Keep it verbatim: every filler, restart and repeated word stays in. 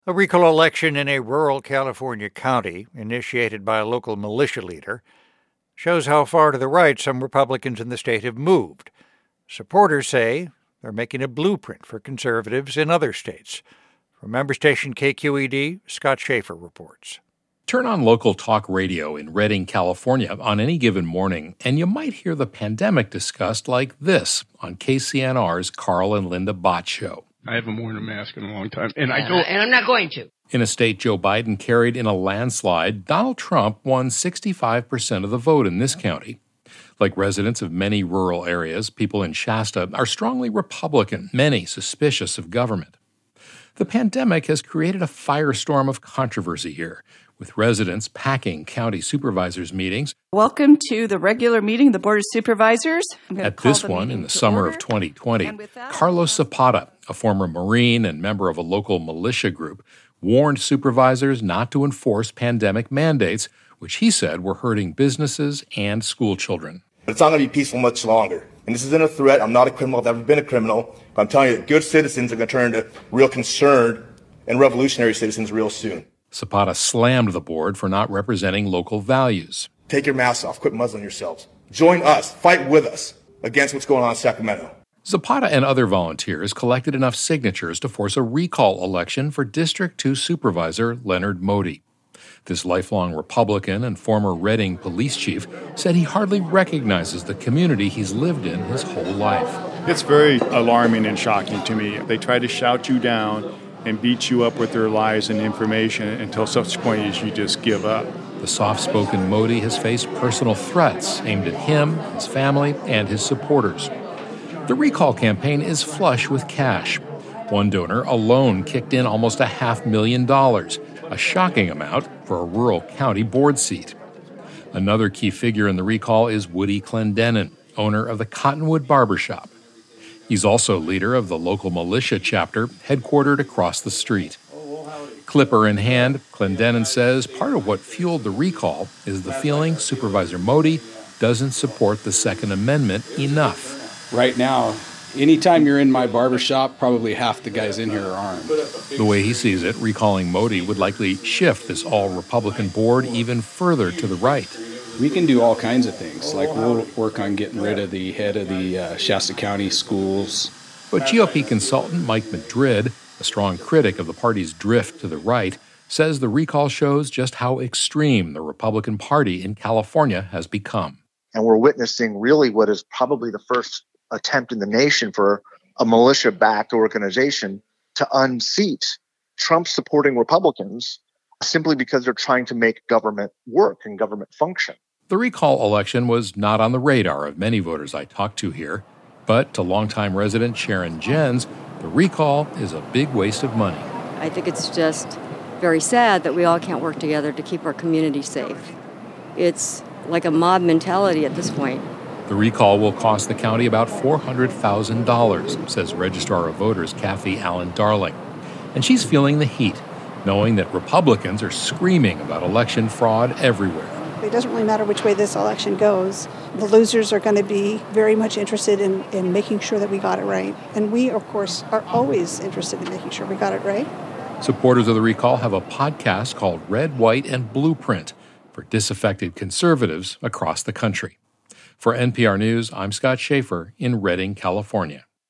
A recall election in a rural California county, initiated by a local militia leader, shows how far to the right some Republicans in the state have moved. Supporters say they're making a blueprint for conservatives in other states. From member station K Q E D, Scott Schaefer reports. Turn on local talk radio in Redding, California on any given morning, and you might hear the pandemic discussed like this on K C N R's Carl and Linda Bott Show. I haven't worn a mask in a long time, and I and, don't. I, and I'm not going to. In a state Joe Biden carried in a landslide, Donald Trump won sixty-five percent of the vote in this county. Like residents of many rural areas, people in Shasta are strongly Republican, many suspicious of government. The pandemic has created a firestorm of controversy here, with residents packing county supervisors' meetings. Welcome to the regular meeting of the Board of Supervisors. At this one, in the summer of twenty twenty, Carlos Zapata, a former Marine and member of a local militia group, warned supervisors not to enforce pandemic mandates, which he said were hurting businesses and school children. It's not going to be peaceful much longer. And this isn't a threat. I'm not a criminal. I've never been a criminal. But I'm telling you that good citizens are going to turn into real concerned and revolutionary citizens real soon. Zapata slammed the board for not representing local values. Take your masks off. Quit muzzling yourselves. Join us. Fight with us against what's going on in Sacramento. Zapata and other volunteers collected enough signatures to force a recall election for District two Supervisor Leonard Modi. This lifelong Republican and former Redding police chief said he hardly recognizes the community he's lived in his whole life. It's very alarming and shocking to me. They try to shout you down and beat you up with their lies and information until such point as you just give up. The soft-spoken Modi has faced personal threats aimed at him, his family, and his supporters. The recall campaign is flush with cash. One donor alone kicked in almost a half million dollars, a shocking amount for a rural county board seat. Another key figure in the recall is Woody Clendenin, owner of the Cottonwood Barbershop. He's also leader of the local militia chapter, headquartered across the street. Clipper in hand, Clendenin says part of what fueled the recall is the feeling Supervisor Modi doesn't support the Second Amendment enough. Right now, anytime you're in my barbershop, probably half the guys in here are armed. The way he sees it, recalling Modi would likely shift this all-Republican board even further to the right. We can do all kinds of things, like we'll work on getting rid of the head of the uh, Shasta County schools. But G O P consultant Mike Madrid, a strong critic of the party's drift to the right, says the recall shows just how extreme the Republican Party in California has become. And we're witnessing really what is probably the first attempt in the nation for a militia-backed organization to unseat Trump-supporting Republicans simply because they're trying to make government work and government function. The recall election was not on the radar of many voters I talked to here, but to longtime resident Sharon Jens, the recall is a big waste of money. I think it's just very sad that we all can't work together to keep our community safe. It's like a mob mentality at this point. The recall will cost the county about four hundred thousand dollars, says Registrar of Voters Kathy Allen Darling. And she's feeling the heat, knowing that Republicans are screaming about election fraud everywhere. It doesn't really matter which way this election goes. The losers are going to be very much interested in, in making sure that we got it right. And we, of course, are always interested in making sure we got it right. Supporters of the recall have a podcast called Red, White, and Blueprint for disaffected conservatives across the country. For N P R News, I'm Scott Schaefer in Redding, California.